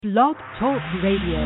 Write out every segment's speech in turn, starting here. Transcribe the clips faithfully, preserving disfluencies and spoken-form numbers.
Blog Talk Radio.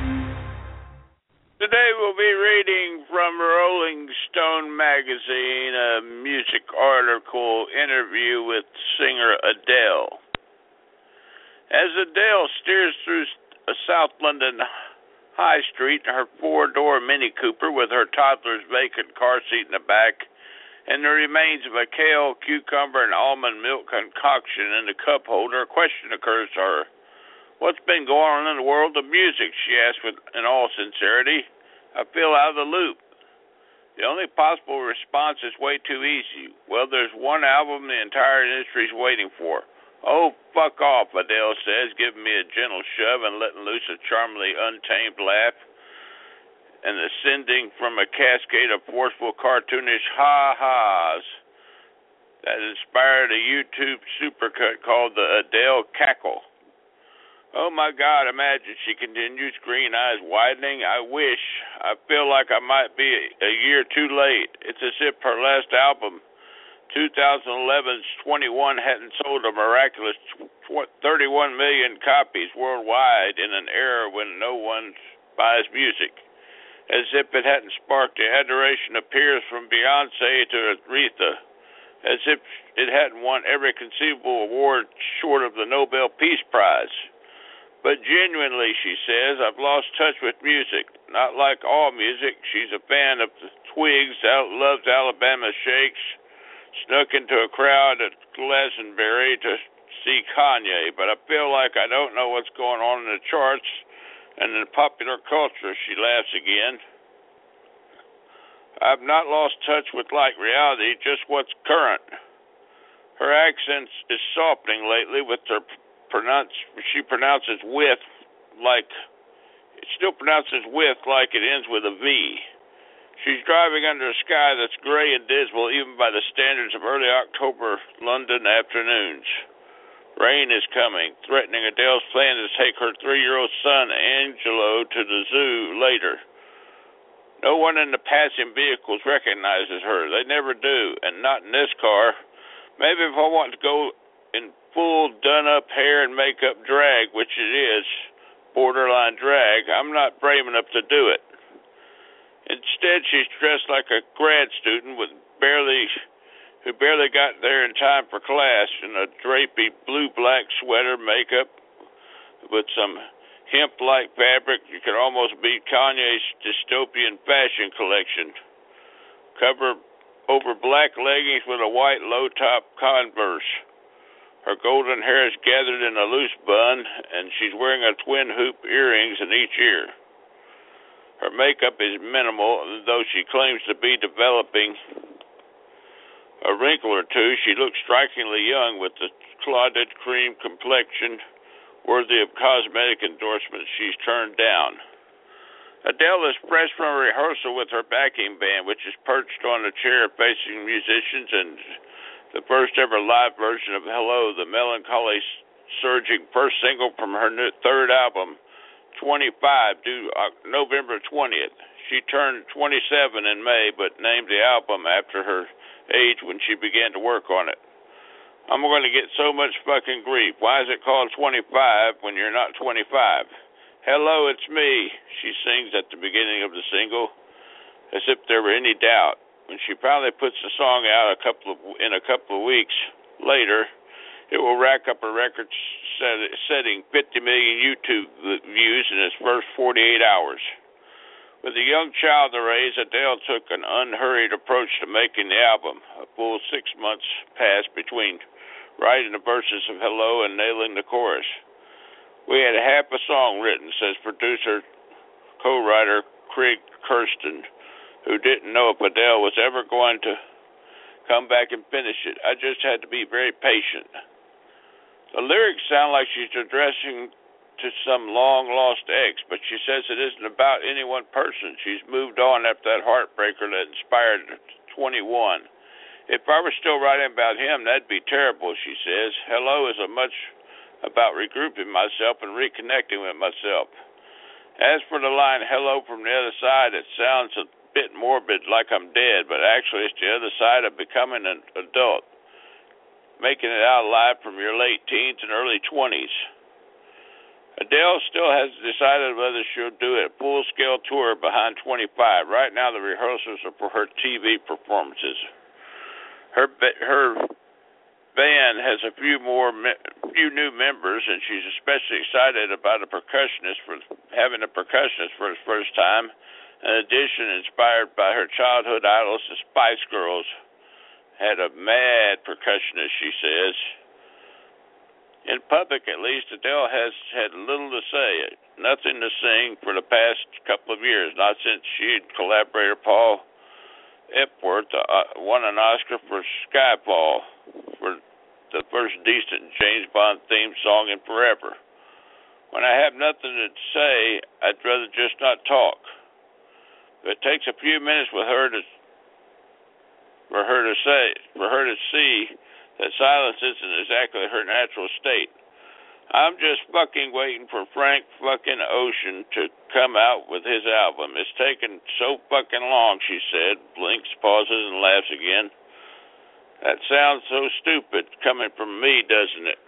Today we'll be reading from Rolling Stone magazine a music article interview with singer Adele. As Adele steers through a South London high street in her four-door Mini Cooper with her toddler's vacant car seat in the back and the remains of a kale, cucumber, and almond milk concoction in the cup holder, a question occurs to her. What's been going on in the world of music, she asked with, in all sincerity. I feel out of the loop. The only possible response is way too easy. Well, there's one album the entire industry's waiting for. Oh, fuck off, Adele says, giving me a gentle shove and letting loose a charmingly untamed laugh, and ascending from a cascade of forceful, cartoonish ha-has that inspired a YouTube supercut called the Adele Cackle. Oh, my God, imagine, she continues, green eyes widening. I wish. I feel like I might be a year too late. It's as if her last album, twenty eleven's twenty-one, hadn't sold a miraculous thirty-one million copies worldwide in an era when no one buys music. As if it hadn't sparked the adoration of peers from Beyonce to Aretha. As if it hadn't won every conceivable award short of the Nobel Peace Prize. But genuinely, she says, I've lost touch with music. Not like all music. She's a fan of the Twigs, loves Alabama Shakes, snuck into a crowd at Glastonbury to see Kanye. But I feel like I don't know what's going on in the charts and in popular culture, she laughs again. I've not lost touch with like reality, just what's current. Her accent is softening lately with her pronounce she pronounces with like it still pronounces with like it ends with a V. She's driving under a sky that's gray and dismal even by the standards of early October London afternoons. Rain is coming, threatening Adele's plan to take her three-year-old son Angelo to the zoo later. No one in the passing vehicles recognizes her. They never do, and not in this car. Maybe if I want to go in full done-up hair and makeup drag, which it is, borderline drag, I'm not brave enough to do it. Instead, she's dressed like a grad student with barely, who barely got there in time for class in a drapey blue-black sweater makeup with some hemp-like fabric. You could almost beat Kanye's dystopian fashion collection. Cover over black leggings with a white low-top Converse. Her golden hair is gathered in a loose bun, and she's wearing a twin hoop earrings in each ear. Her makeup is minimal, though she claims to be developing a wrinkle or two. She looks strikingly young with the clotted cream complexion, worthy of cosmetic endorsements she's turned down. Adele is fresh from a rehearsal with her backing band, which is perched on a chair facing musicians, and the first ever live version of Hello, the melancholy surging first single from her new third album, twenty-five, due November twentieth. She turned twenty-seven in May, but named the album after her age when she began to work on it. I'm going to get so much fucking grief. Why is it called twenty-five when you're not twenty-five? Hello, it's me, she sings at the beginning of the single, as if there were any doubt. When she finally puts the song out a couple of, in a couple of weeks later, it will rack up a record set, setting fifty million YouTube views in its first forty-eight hours. With a young child to raise, Adele took an unhurried approach to making the album. A full six months passed between writing the verses of Hello and nailing the chorus. We had half a song written, says producer, co-writer Craig Kirsten, who didn't know if Adele was ever going to come back and finish it. I just had to be very patient. The lyrics sound like she's addressing to some long-lost ex, but she says it isn't about any one person. She's moved on after that heartbreaker that inspired twenty-one. If I were still writing about him, that'd be terrible, she says. Hello is a much about regrouping myself and reconnecting with myself. As for the line, hello from the other side, it sounds a bit morbid, like I'm dead, but actually it's the other side of becoming an adult, making it out alive from your late teens and early twenties. Adele still hasn't decided whether she'll do a full-scale tour behind twenty-five. Right now, the rehearsals are for her T V performances. Her her band has a few more few new members, and she's especially excited about a percussionist for having a percussionist for the first time. In addition, inspired by her childhood idols, the Spice Girls had a mad percussionist, she says. In public, at least, Adele has had little to say, nothing to sing for the past couple of years, not since she and collaborator Paul Epworth uh, won an Oscar for Skyfall, for the first decent James Bond theme song in forever. When I have nothing to say, I'd rather just not talk. But it takes a few minutes with her to for her to say for her to see that silence isn't exactly her natural state. I'm just fucking waiting for Frank fucking Ocean to come out with his album. It's taken so fucking long, she said, blinks, pauses, and laughs again. That sounds so stupid coming from me, doesn't it?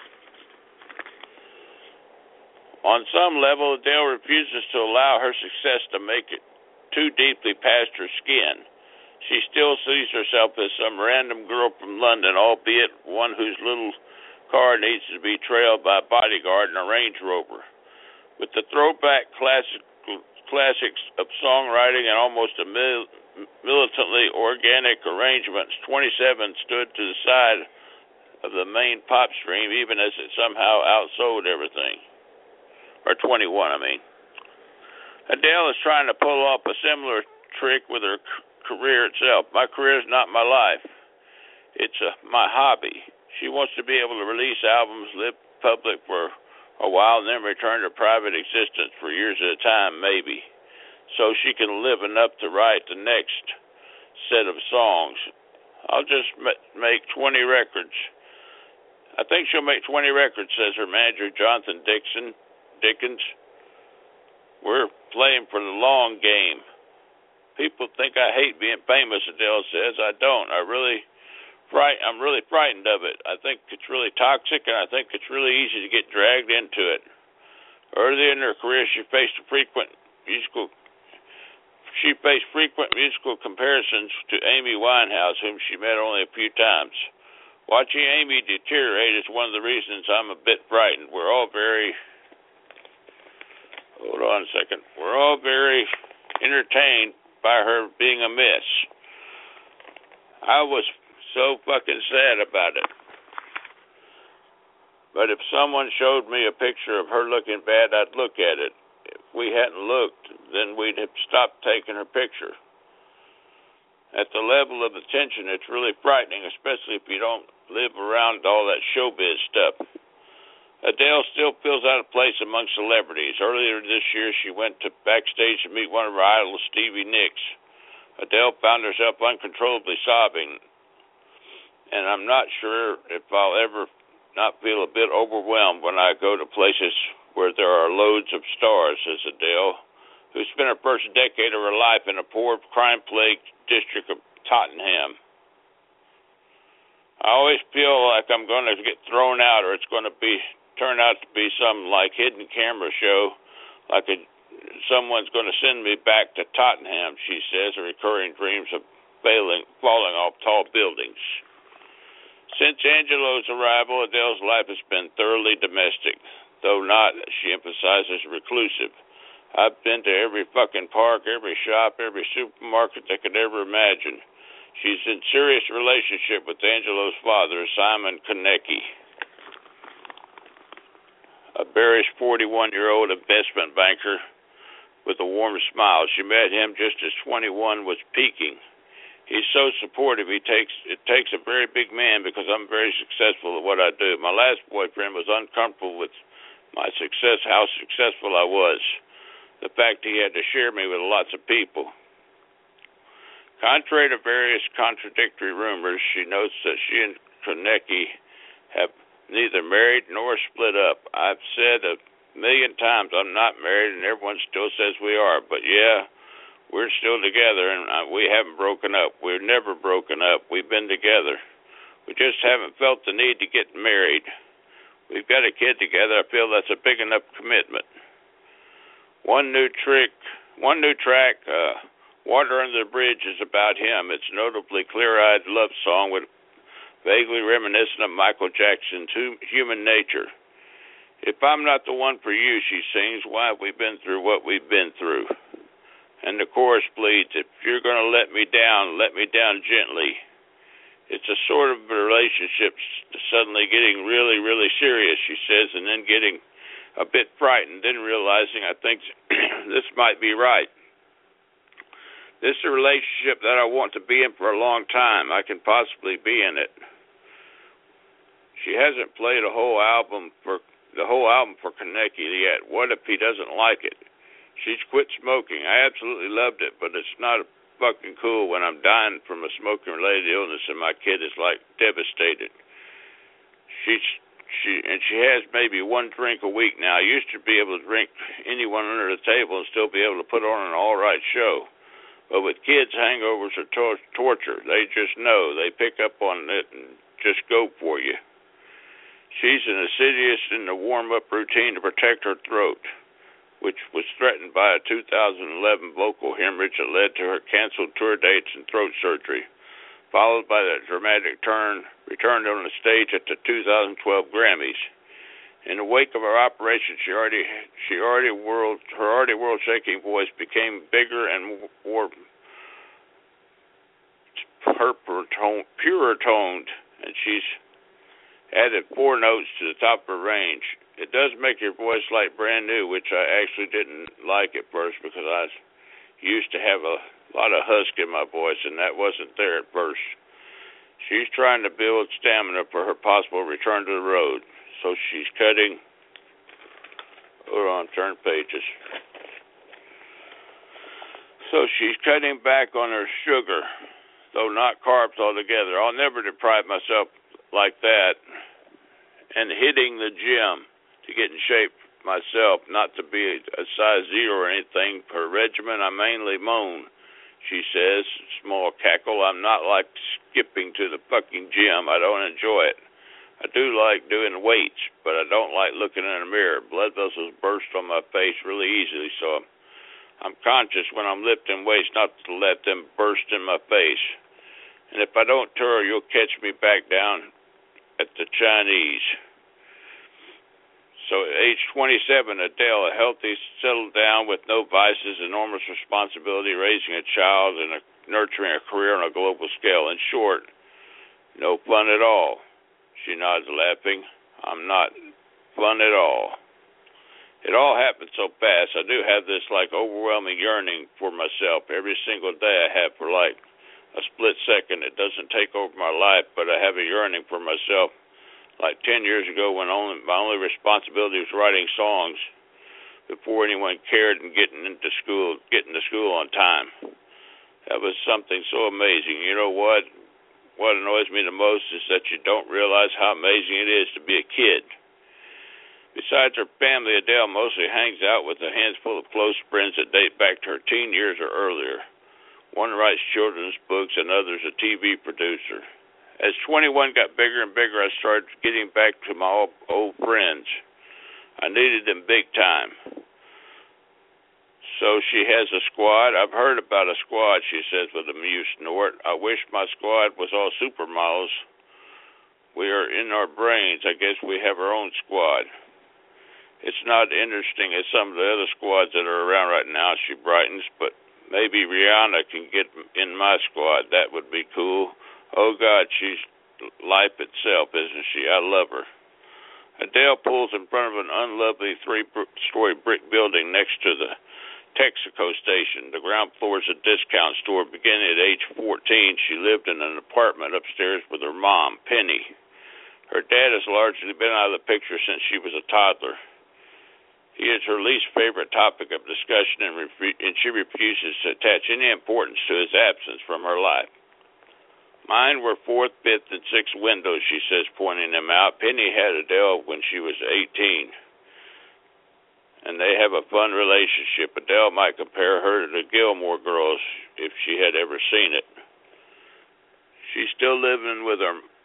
On some level, Adele refuses to allow her success to make it too deeply past her skin. She still sees herself as some random girl from London, albeit one whose little car needs to be trailed by a bodyguard and a Range Rover. With the throwback classic, classics of songwriting and almost a mil, militantly organic arrangements, twenty-seven stood to the side of the main pop stream, even as it somehow outsold everything. Or twenty-one, I mean. Adele is trying to pull off a similar trick with her career itself. My career is not my life. It's a, my hobby. She wants to be able to release albums, live public for a while, and then return to private existence for years at a time, maybe, so she can live enough to write the next set of songs. I'll just make twenty records. I think she'll make twenty records, says her manager, Jonathan Dixon, Dickens. We're playing for the long game. People think I hate being famous, Adele says. I don't. I really, fright. I'm really frightened of it. I think it's really toxic, and I think it's really easy to get dragged into it. Early in her career, she faced frequent musical. She faced frequent musical comparisons to Amy Winehouse, whom she met only a few times. Watching Amy deteriorate is one of the reasons I'm a bit frightened. We're all very. Hold on a second. We're all very entertained by her being a miss. I was so fucking sad about it. But if someone showed me a picture of her looking bad, I'd look at it. If we hadn't looked, then we'd have stopped taking her picture. At the level of attention, it's really frightening, especially if you don't live around all that showbiz stuff. Adele still feels out of place among celebrities. Earlier this year, she went to backstage to meet one of her idols, Stevie Nicks. Adele found herself uncontrollably sobbing, and I'm not sure if I'll ever not feel a bit overwhelmed when I go to places where there are loads of stars, says Adele, who spent her first decade of her life in a poor, crime-plagued district of Tottenham. I always feel like I'm going to get thrown out, or it's going to be turn out to be some like hidden camera show, like a, someone's going to send me back to Tottenham, she says, her recurring dreams of failing, falling off tall buildings. Since Angelo's arrival, Adele's life has been thoroughly domestic, though not, she emphasizes, reclusive. I've been to every fucking park, every shop, every supermarket they could ever imagine. She's in serious relationship with Angelo's father, Simon Konecki, a bearish forty-one-year-old investment banker with a warm smile. She met him just as twenty-one was peaking. He's so supportive. He takes it takes a very big man because I'm very successful at what I do. My last boyfriend was uncomfortable with my success, how successful I was. The fact he had to share me with lots of people. Contrary to various contradictory rumors, she notes that she and Konecki have neither married nor split up. I've said a million times I'm not married, and everyone still says we are. But yeah, we're still together, and we haven't broken up. We've never broken up. We've been together. We just haven't felt the need to get married. We've got a kid together. I feel that's a big enough commitment. One new trick, one new track, uh, Water Under the Bridge, is about him. It's a notably clear-eyed love song with vaguely reminiscent of Michael Jackson's Human Nature. If I'm not the one for you, she sings, why have we been through what we've been through? And the chorus pleads, if you're going to let me down, let me down gently. It's a sort of relationship suddenly getting really, really serious, she says, and then getting a bit frightened, then realizing, I think this might be right. This is a relationship that I want to be in for a long time. I can possibly be in it. She hasn't played a whole album for the whole album for Konecki yet. What if he doesn't like it? She's quit smoking. I absolutely loved it, but it's not fucking cool when I'm dying from a smoking-related illness and my kid is, like, devastated. She's, she, and she has maybe one drink a week now. I used to be able to drink anyone under the table and still be able to put on an all-right show. But with kids, hangovers are tor- torture. They just know. They pick up on it and just go for you. She's an assiduous in the warm-up routine to protect her throat, which was threatened by a two thousand eleven vocal hemorrhage that led to her canceled tour dates and throat surgery, followed by that dramatic turn return on the stage at the two thousand twelve Grammys. In the wake of her operation, she already, she already world, her already world-shaking voice became bigger and more purer toned, and she's added four notes to the top of her range. It does make your voice like brand new, which I actually didn't like at first because I used to have a lot of husk in my voice, and that wasn't there at first. She's trying to build stamina for her possible return to the road, so she's cutting. Hold on, turn pages. So she's cutting back on her sugar, though not carbs altogether. I'll never deprive myself like that, and hitting the gym to get in shape myself, not to be a size zero or anything. Per regimen, I mainly moan, she says, small cackle. I'm not like skipping to the fucking gym. I don't enjoy it. I do like doing weights, but I don't like looking in a mirror. Blood vessels burst on my face really easily, so I'm conscious when I'm lifting weights not to let them burst in my face. And if I don't tour, you'll catch me back down at the Chinese. So at age twenty-seven, Adele, a healthy, settled down with no vices, enormous responsibility, raising a child and a, nurturing a career on a global scale. In short, no fun at all. She nods, laughing. I'm not fun at all. It all happened so fast. I do have this, like, overwhelming yearning for myself every single day. I have for, like, a split second. It doesn't take over my life, but I have a yearning for myself. Like ten years ago, when only my only responsibility was writing songs before anyone cared and getting into school, getting to school on time. That was something so amazing. You know what? What annoys me the most is that you don't realize how amazing it is to be a kid. Besides her family, Adele mostly hangs out with a handful of close friends that date back to her teen years or earlier. One writes children's books and others a T V producer. As twenty-one got bigger and bigger, I started getting back to my old, old friends. I needed them big time. So she has a squad. I've heard about a squad, she says with a amused snort. I wish my squad was all supermodels. We are in our brains. I guess we have our own squad. It's not interesting as some of the other squads that are around right now, she brightens, but maybe Rihanna can get in my squad. That would be cool. Oh, God, she's life itself, isn't she? I love her. Adele pulls in front of an unlovely three-story brick building next to the Texaco station. The ground floor is a discount store. Beginning at age fourteen, she lived in an apartment upstairs with her mom, Penny. Her dad has largely been out of the picture since she was a toddler. He is her least favorite topic of discussion, and, refu- and she refuses to attach any importance to his absence from her life. Mine were fourth, fifth, and sixth windows, she says, pointing them out. Penny had Adele when she was eighteen, and they have a fun relationship. Adele might compare her to the Gilmore Girls if she had ever seen it. She's still living with her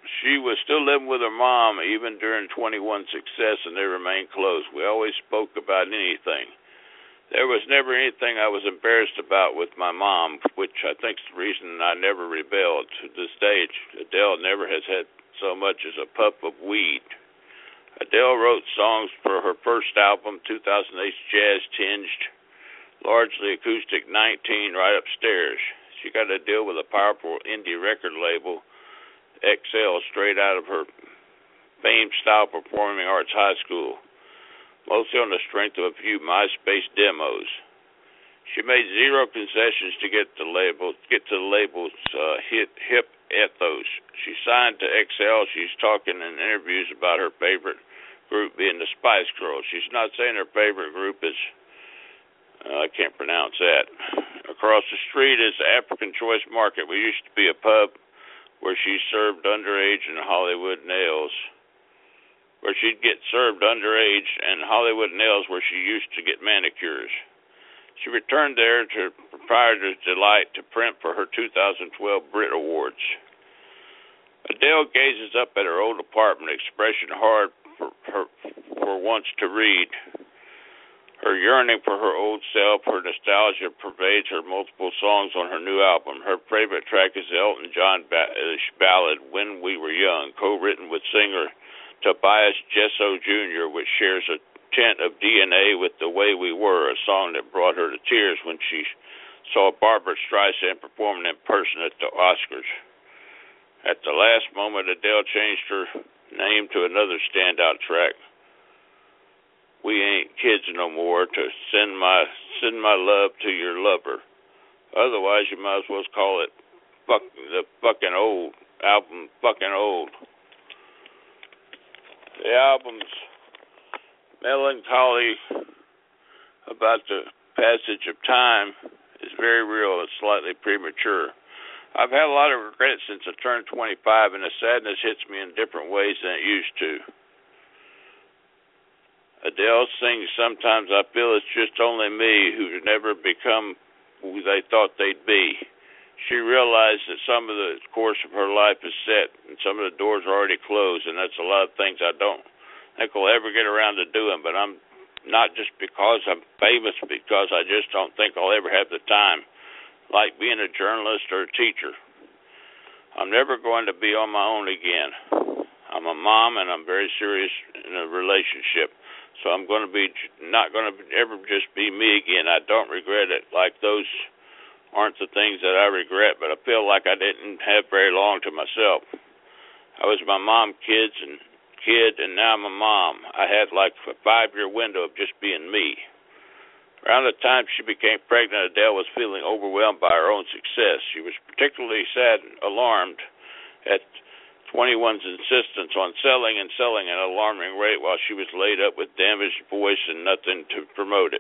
she was still living with her mom even during twenty-one Success, and they remained close. We always spoke about anything. There was never anything I was embarrassed about with my mom, which I think is the reason I never rebelled. To this day, Adele never has had so much as a puff of weed. Adele wrote songs for her first album, two thousand eight's Jazz Tinged, largely acoustic nineteen, right upstairs. She got a deal with a powerful indie record label, X L, straight out of her famed Style Performing Arts High School, mostly on the strength of a few MySpace demos. She made zero concessions to get the label, get to the label's uh, hit hip ethos. She signed to X L. She's talking in interviews about her favorite group being the Spice Girls. She's not saying her favorite group is, uh, I can't pronounce that. Across the street is the African Choice Market. We used to be a pub where she served underage and Hollywood Nails. Where she'd get served underage and Hollywood Nails where she used to get manicures. She returned there to Proprietor's Delight to print for her two thousand twelve Brit Awards. Adele gazes up at her old apartment, expression hard for her for once to read. Her yearning for her old self, her nostalgia pervades her multiple songs on her new album. Her favorite track is the Elton John ballad, When We Were Young, co-written with singer Tobias Jesso Junior, which shares a tint of D N A with The Way We Were, a song that brought her to tears when she saw Barbra Streisand performing in person at the Oscars. At the last moment, Adele changed her name to another standout track, We Ain't Kids No More, to Send My Send My Love to Your Lover. Otherwise, you might as well call it fuck, the fucking old album, fucking old. The album's melancholy about the passage of time is very real and slightly premature. I've had a lot of regret since I turned twenty-five, and the sadness hits me in different ways than it used to. Adele sings, sometimes I feel it's just only me who's never become who they thought they'd be. She realized that some of the course of her life is set and some of the doors are already closed, and that's a lot of things I don't think I'll ever get around to doing, but I'm not just because I'm famous, because I just don't think I'll ever have the time, like being a journalist or a teacher. I'm never going to be on my own again. I'm a mom, and I'm very serious in a relationship, so I'm going to be not going to ever just be me again. I don't regret it. Like those aren't the things that I regret, but I feel like I didn't have very long to myself. I was my mom, kids, and kid, and now I'm a mom. I had like a five-year window of just being me. Around the time she became pregnant, Adele was feeling overwhelmed by her own success. She was particularly sad and alarmed at twenty-one's insistence on selling and selling at an alarming rate while she was laid up with damaged voice and nothing to promote it.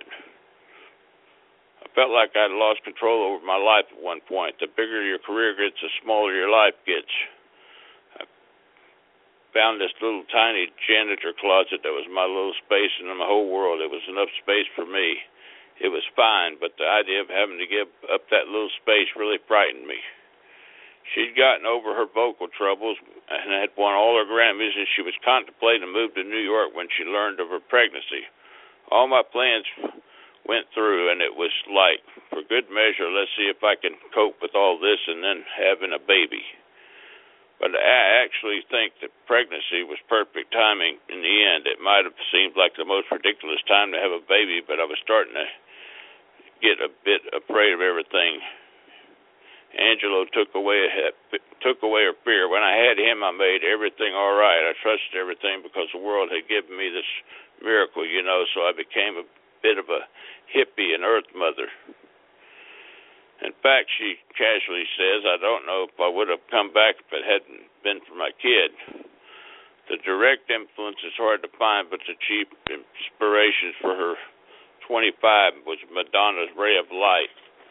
I felt like I'd lost control over my life at one point. The bigger your career gets, the smaller your life gets. I found this little tiny janitor closet that was my little space in my whole world. It was enough space for me. It was fine, but the idea of having to give up that little space really frightened me. She'd gotten over her vocal troubles and had won all her Grammys, and she was contemplating a move to New York when she learned of her pregnancy. All my plans went through, and it was like, for good measure, let's see if I can cope with all this and then having a baby. But I actually think that pregnancy was perfect timing in the end. It might have seemed like the most ridiculous time to have a baby, but I was starting to get a bit afraid of everything. Angelo took away took away her fear. When I had him, I made everything all right. I trusted everything because the world had given me this miracle, you know, so I became a bit of a hippie and earth mother. In fact, she casually says, I don't know if I would have come back if it hadn't been for my kid. The direct influence is hard to find, but the cheap inspirations for her twenty-five was Madonna's Ray of Light.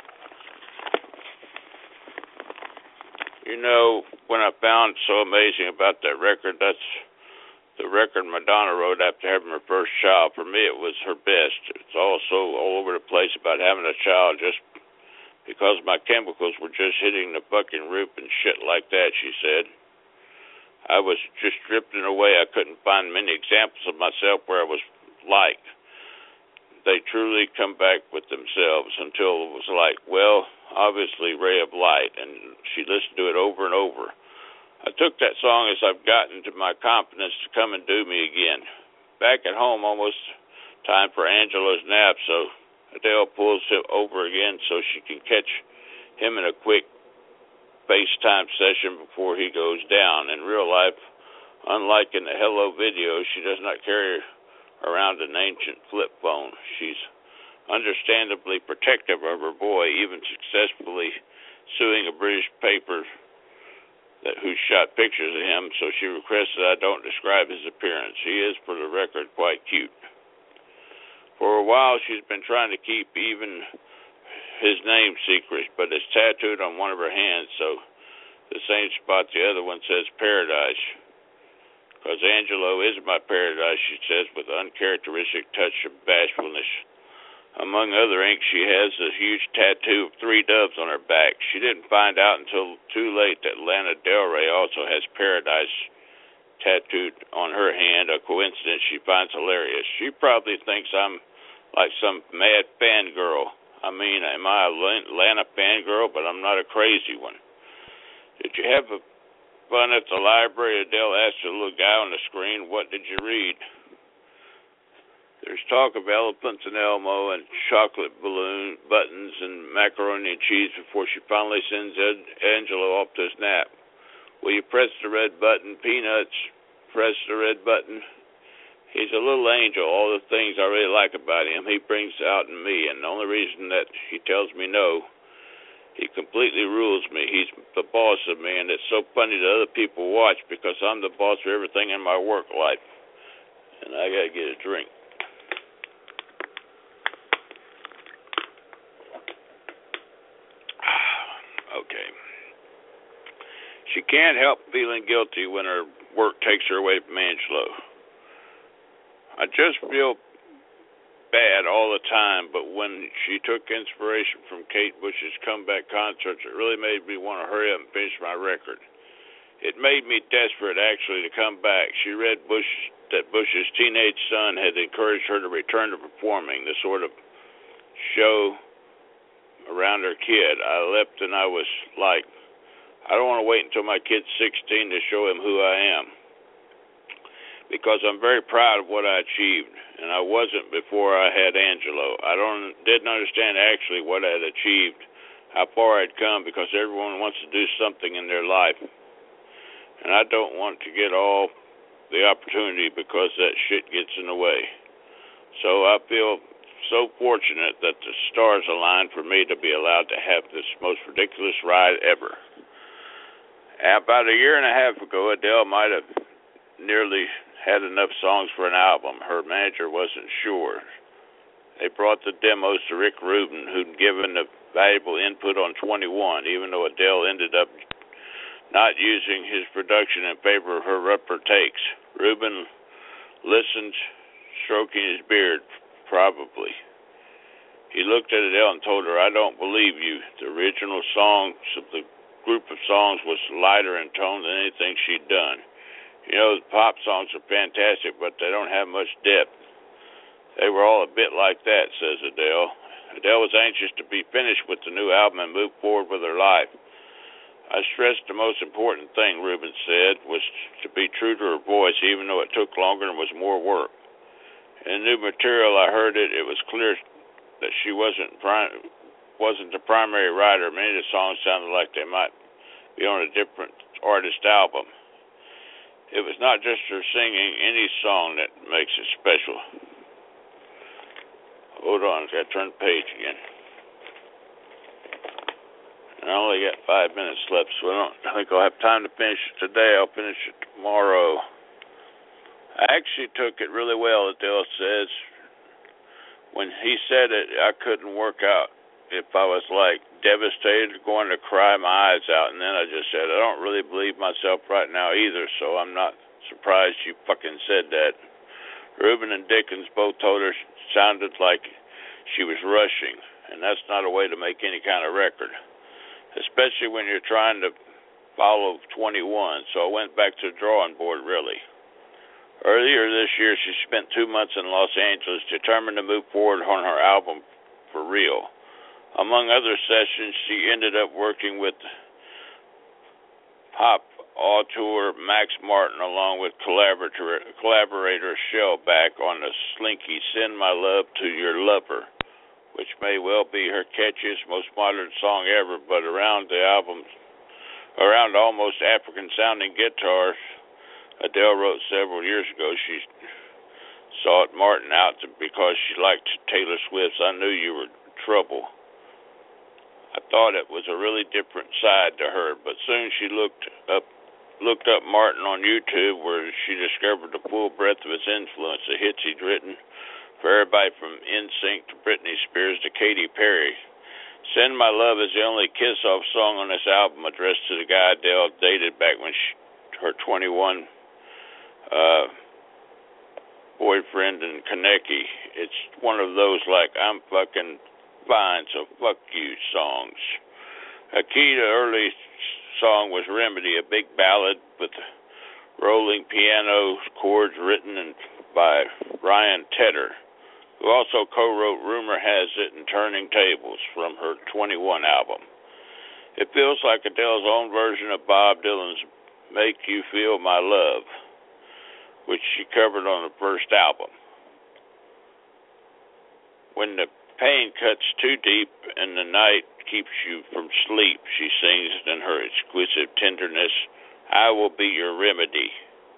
You know, when I found so amazing about that record, that's the record Madonna wrote after having her first child. For me, it was her best. It's also all over the place about having a child just because my chemicals were just hitting the fucking roof and shit like that, she said. I was just drifting away. I couldn't find many examples of myself where I was like. They truly come back with themselves until it was like, well, obviously Ray of Light, and she listened to it over and over. I took that song as I've gotten to my confidence to come and do me again. Back at home, almost time for Angelo's nap, so Adele pulls him over again so she can catch him in a quick FaceTime session before he goes down. In real life, unlike in the Hello video, she does not carry around an ancient flip phone. She's understandably protective of her boy, even successfully suing a British paper that who shot pictures of him, so she requests that I don't describe his appearance. He is, for the record, quite cute. For a while, she's been trying to keep even his name secret, but it's tattooed on one of her hands, so the same spot the other one says Paradise. Because Angelo is my paradise, she says, with an uncharacteristic touch of bashfulness. Among other ink, she has a huge tattoo of three doves on her back. She didn't find out until too late that Lana Del Rey also has Paradise tattooed on her hand, a coincidence she finds hilarious. She probably thinks I'm like some mad fangirl. I mean, am I a Lana fangirl? But I'm not a crazy one. Did you have a fun at the library? Adele asked the little guy on the screen. What did you read? There's talk of elephants and Elmo and chocolate balloon buttons and macaroni and cheese before she finally sends Ed, Angelo off to his nap. Will you press the red button? Peanuts, press the red button. He's a little angel, all the things I really like about him, he brings out in me, and the only reason that he tells me no, he completely rules me. He's the boss of me, and it's so funny that other people watch because I'm the boss of everything in my work life. And I gotta get a drink. Okay. She can't help feeling guilty when her work takes her away from Angelo. I just feel bad all the time, but when she took inspiration from Kate Bush's comeback concerts, it really made me want to hurry up and finish my record. It made me desperate, actually, to come back. She read Bush that Bush's teenage son had encouraged her to return to performing, the sort of show around her kid. I left and I was like, I don't want to wait until my kid's sixteen to show him who I am, because I'm very proud of what I achieved, and I wasn't before I had Angelo. I don't didn't understand actually what I had achieved, how far I'd come, because everyone wants to do something in their life, and I don't want to get all the opportunity because that shit gets in the way. So I feel so fortunate that the stars aligned for me to be allowed to have this most ridiculous ride ever. About a year and a half ago, Adele might have nearly had enough songs for an album. Her manager wasn't sure. They brought the demos to Rick Rubin, who'd given the valuable input on twenty-one, even though Adele ended up not using his production in favor of her rougher takes. Rubin listened, stroking his beard, probably. He looked at Adele and told her, I don't believe you. The original songs of the group of songs was lighter in tone than anything she'd done. You know, the pop songs are fantastic, but they don't have much depth. They were all a bit like that, says Adele. Adele was anxious to be finished with the new album and move forward with her life. I stressed the most important thing, Rubin said, was to be true to her voice, even though it took longer and was more work. In the new material, I heard it, it was clear that she wasn't prim- wasn't the primary writer. Many of the songs sounded like they might be on a different artist album. It was not just her singing any song that makes it special. Hold on, I gotta turn the page again. And I only got five minutes left, so I don't I think I'll have time to finish it today. I'll finish it tomorrow. I actually took it really well, Adele says. When he said it, I couldn't work out if I was like devastated, going to cry my eyes out, and then I just said, I don't really believe myself right now either, so I'm not surprised you fucking said that. Rubin and Dickens both told her it sounded like she was rushing, and that's not a way to make any kind of record, especially when you're trying to follow twenty-one, so I went back to the drawing board, really. Earlier this year, she spent two months in Los Angeles, determined to move forward on her album for real. Among other sessions, she ended up working with pop auteur Max Martin, along with collaborator, collaborator Shellback on the slinky Send My Love to Your Lover, which may well be her catchiest, most modern song ever, but around the album, around almost African-sounding guitars, Adele wrote several years ago, she sought Martin out to, because she liked Taylor Swift's I Knew You Were Trouble. I thought it was a really different side to her, but soon she looked up looked up Martin on YouTube, where she discovered the full breadth of his influence, the hits he'd written for everybody from N Sync to Britney Spears to Katy Perry. Send My Love is the only kiss-off song on this album addressed to the guy Adele dated back when she, her twenty-one uh, boyfriend in Kaneki. It's one of those like, I'm fucking fine, so fuck you songs. A key to early song was Remedy, a big ballad with rolling piano chords written in, by Ryan Tedder, who also co-wrote Rumor Has It and Turning Tables from her twenty-one album. It feels like Adele's own version of Bob Dylan's Make You Feel My Love, which she covered on the first album. When the pain cuts too deep and the night keeps you from sleep, she sings in her exquisite tenderness, I will be your remedy.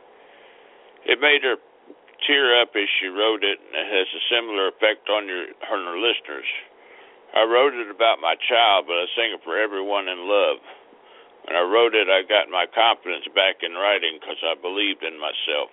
It made her tear up as she wrote it, and it has a similar effect on your, on her listeners. I wrote it about my child, but I sing it for everyone in love. When I wrote it, I got my confidence back in writing because I believed in myself.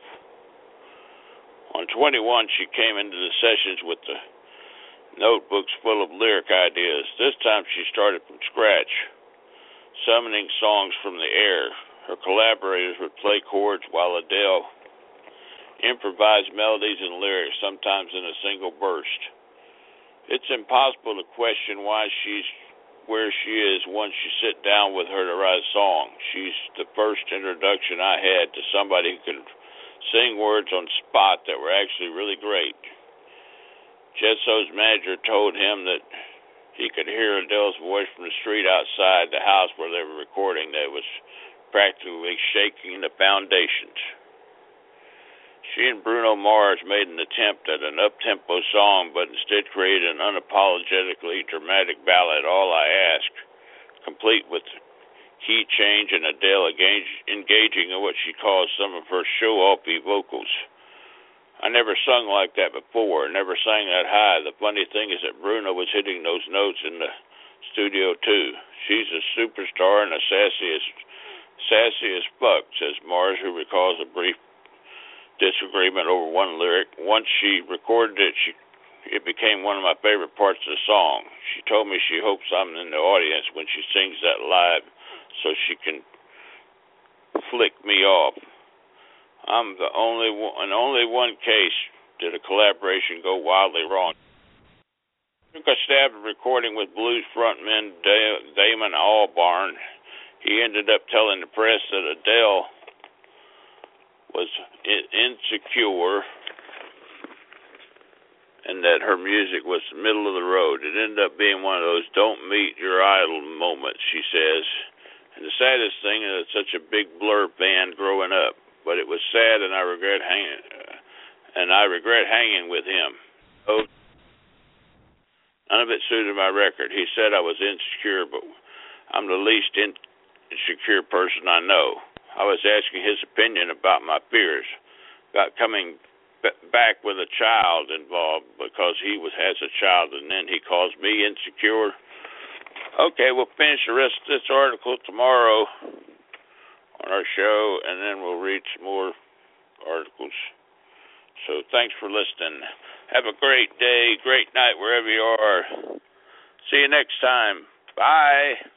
On twenty-one, she came into the sessions with the notebooks full of lyric ideas. This time she started from scratch, summoning songs from the air. Her collaborators would play chords while Adele improvised melodies and lyrics, sometimes in a single burst. It's impossible to question why she's where she is once you sit down with her to write a song. She's the first introduction I had to somebody who could sing words on spot that were actually really great. Jetso's manager told him that he could hear Adele's voice from the street outside the house where they were recording, that it was practically shaking the foundations. She and Bruno Mars made an attempt at an up-tempo song, but instead created an unapologetically dramatic ballad, All I Ask, complete with key change and Adele engaging in what she calls some of her show-offy vocals. I never sung like that before, never sang that high. The funny thing is that Bruno was hitting those notes in the studio too. She's a superstar and a sassy as, sassy as fuck, says Mars, who recalls a brief disagreement over one lyric. Once she recorded it, she it became one of my favorite parts of the song. She told me she hopes I'm in the audience when she sings that live so she can flick me off. I'm the only one, in only one case did a collaboration go wildly wrong. I took a stab at recording with blues frontman Damon Albarn. He ended up telling the press that Adele was insecure and that her music was the middle of the road. It ended up being one of those don't meet your idol moments, she says. And the saddest thing is it's such a big Blur fan growing up. But it was sad, and I regret hanging, uh, and I regret hanging with him. Oh, none of it suited my record. He said I was insecure, but I'm the least insecure person I know. I was asking his opinion about my fears, about coming b- back with a child involved because he was has a child, and then he calls me insecure. Okay, we'll finish the rest of this article tomorrow on our show, and then we'll read some more articles. So thanks for listening. Have a great day, great night wherever you are. See you next time. Bye.